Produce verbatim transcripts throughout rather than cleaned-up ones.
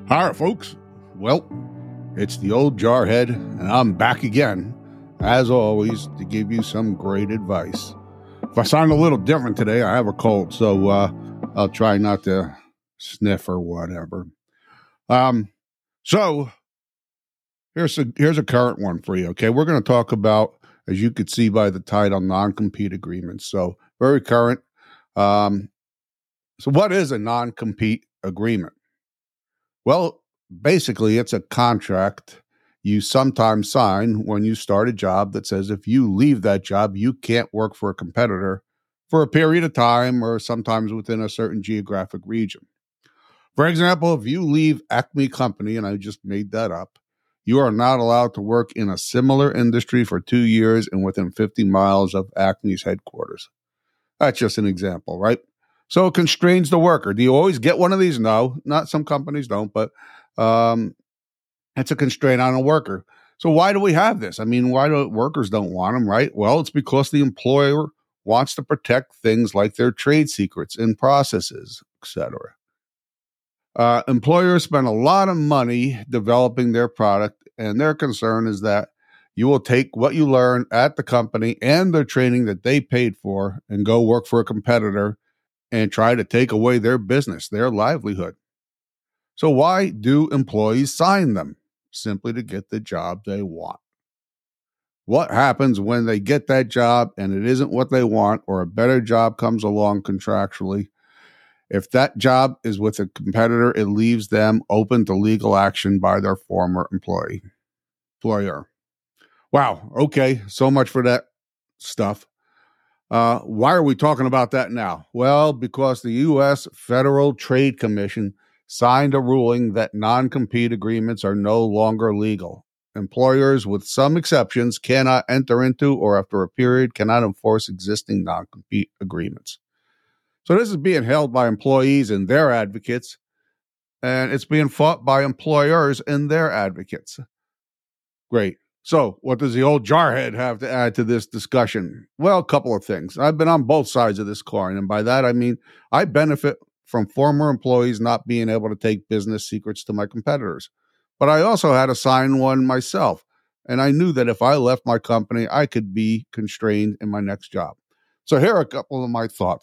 All right, folks. Well, it's the old jarhead, and I'm back again, as always, to give you some great advice. If I sound a little different today, I have a cold, so uh, I'll try not to sniff or whatever. Um, so here's a here's a current one for you. Okay, we're going to talk about, as you could see by the title, non-compete agreements. So very current. Um, so what is a non-compete agreement? Well, basically, it's a contract you sometimes sign when you start a job that says if you leave that job, you can't work for a competitor for a period of time or sometimes within a certain geographic region. For example, if you leave Acme Company, and I just made that up, you are not allowed to work in a similar industry for two years and within fifty miles of Acme's headquarters. That's just an example, right? So it constrains the worker. Do you always get one of these? No, not some companies don't, but um, it's a constraint on a worker. So why do we have this? I mean, why do workers don't want them, right? Well, it's because the employer wants to protect things like their trade secrets and processes, et cetera. Uh, employers spend a lot of money developing their product, and their concern is that you will take what you learn at the company and the training that they paid for and go work for a competitor and try to take away their business, their livelihood. So why do employees sign them? Simply to get the job they want. What happens when they get that job and it isn't what they want, or a better job comes along contractually? If that job is with a competitor, it leaves them open to legal action by their former employee, employer. Wow. Okay. So much for that stuff. Uh, why are we talking about that now? Well, because the U S Federal Trade Commission signed a ruling that non-compete agreements are no longer legal. Employers, with some exceptions, cannot enter into or after a period cannot enforce existing non-compete agreements. So this is being held by employees and their advocates, and it's being fought by employers and their advocates. Great. So what does the old jarhead have to add to this discussion? Well, a couple of things. I've been on both sides of this coin, and by that I mean I benefit from former employees not being able to take business secrets to my competitors. But I also had to sign one myself, and I knew that if I left my company, I could be constrained in my next job. So here are a couple of my thoughts.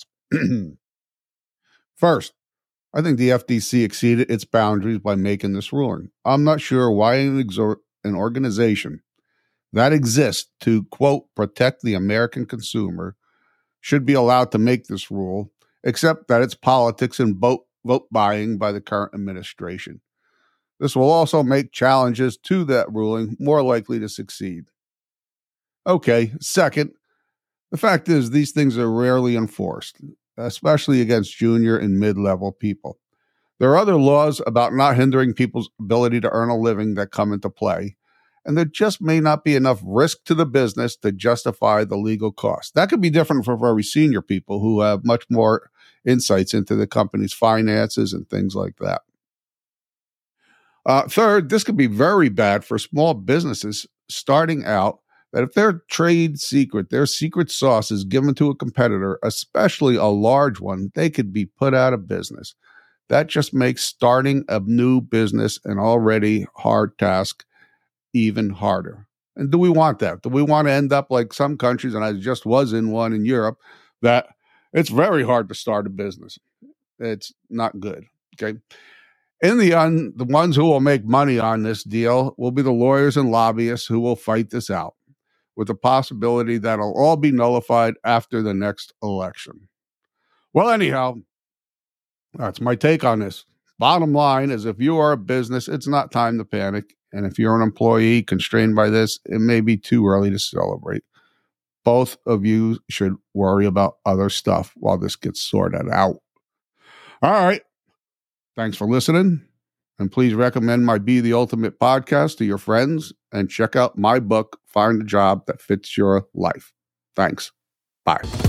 First, I think the F T C exceeded its boundaries by making this ruling. I'm not sure why an, exor- an organization that exists to, quote, protect the American consumer should be allowed to make this rule, except that it's politics and vote, vote buying by the current administration. This will also make challenges to that ruling more likely to succeed. Okay, second, the fact is these things are rarely enforced, especially against junior and mid-level people. There are other laws about not hindering people's ability to earn a living that come into play, and there just may not be enough risk to the business to justify the legal cost. That could be different for very senior people who have much more insights into the company's finances and things like that. Uh, third, this could be very bad for small businesses starting out, that if their trade secret, their secret sauce is given to a competitor, especially a large one, they could be put out of business. That just makes starting a new business, an already hard task, even harder. And do we want that? Do we want to end up like some countries, and I just was in one in Europe, that it's very hard to start a business? It's not good, okay? In the end, the ones who will make money on this deal will be the lawyers and lobbyists who will fight this out, with the possibility that it'll all be nullified after the next election. Well, anyhow, that's my take on this. Bottom line is, if you are a business, it's not time to panic. And if you're an employee constrained by this, it may be too early to celebrate. Both of you should worry about other stuff while this gets sorted out. All right. Thanks for listening. And please recommend my Be the Ultimate podcast to your friends, and check out my book, Find a Job That Fits Your Life. Thanks. Bye.